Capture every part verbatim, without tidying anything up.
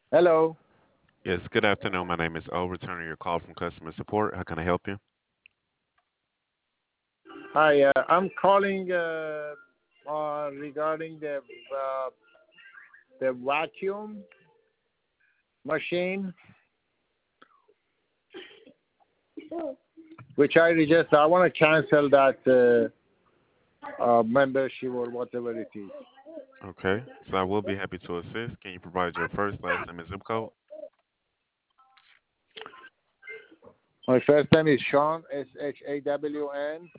Hello. Yes, good afternoon. My name is O, returning your call from customer support. How can I help you? Hi. Uh, I'm calling uh, uh, regarding the uh, the vacuum machine, which I registered. I want to cancel that uh, uh, membership or whatever it is. Okay, so I will be happy to assist. Can you provide your first, last name, and zip code? My first name is Sean S H A W N.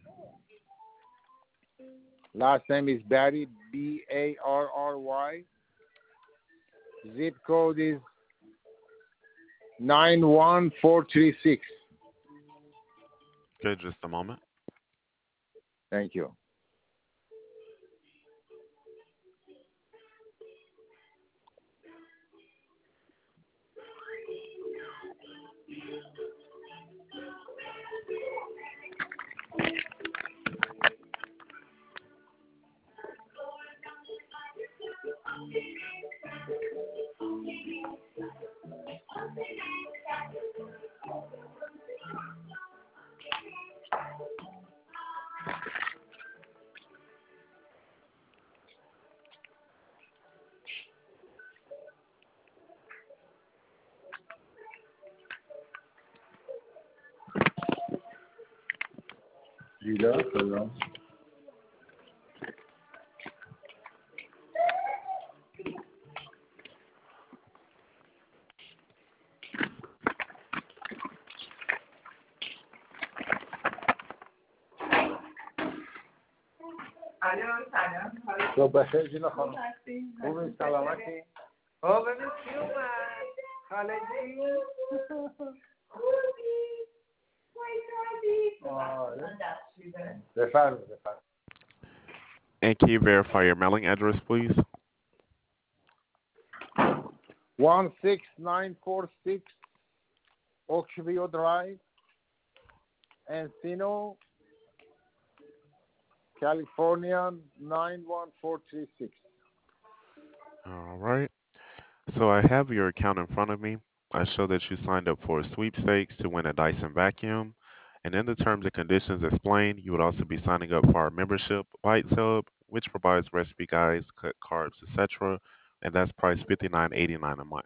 Last name is Barry B A R R Y. Zip code is nine one four three six. Okay, just a moment. Thank you. دیده سلام. صبح بخیر جینا خانم. خوبی سلامتی؟ آه ببین کی اومد؟ خالگی؟ آره. بفرمایید بفرمایید. And can you verify your mailing address, please? one six nine four six Oakview Drive, Encino, California nine one four three six. All right. So I have your account in front of me. I show that you signed up for a sweepstakes to win a Dyson vacuum. And in the terms and conditions explained, you would also be signing up for our membership, Bites Hub, which provides recipe guides, cut carbs, et cetera. And that's priced fifty-nine eighty-nine a month.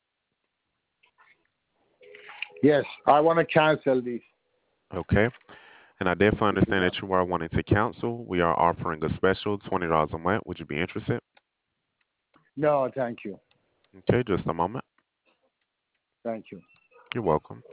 Yes, I want to cancel this. Okay. And I definitely If you understand don't. that you are wanting to cancel. We are offering a special twenty dollars a month. Would you be interested? No, thank you. Okay, just a moment. Thank you. You're welcome.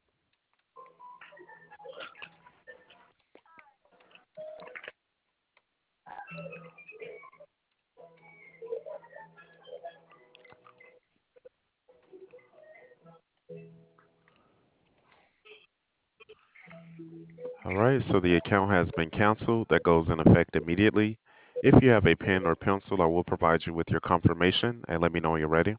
All right, so the account has been canceled. That goes in effect immediately. If you have a pen or pencil, I will provide you with your confirmation and let me know when you're ready.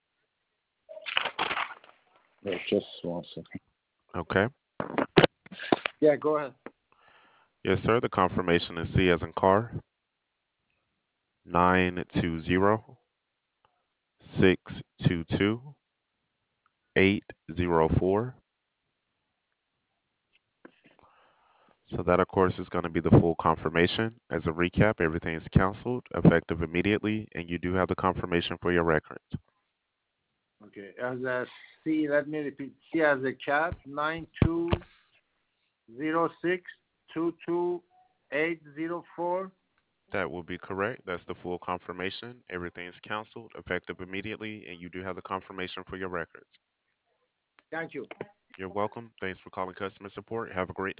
Wait, just one second. Okay. Yeah, go ahead. Yes, sir. The confirmation is C as in car, nine two zero six two two eight zero four. So that, of course, is going to be the full confirmation. As a recap, everything is canceled, effective immediately, and you do have the confirmation for your records. Okay, as a C, let me repeat. C as a cat, nine two zero six two two eight zero four. That will be correct. That's the full confirmation. Everything is canceled, effective immediately, and you do have the confirmation for your records. Thank you. You're welcome. Thanks for calling customer support. Have a great day.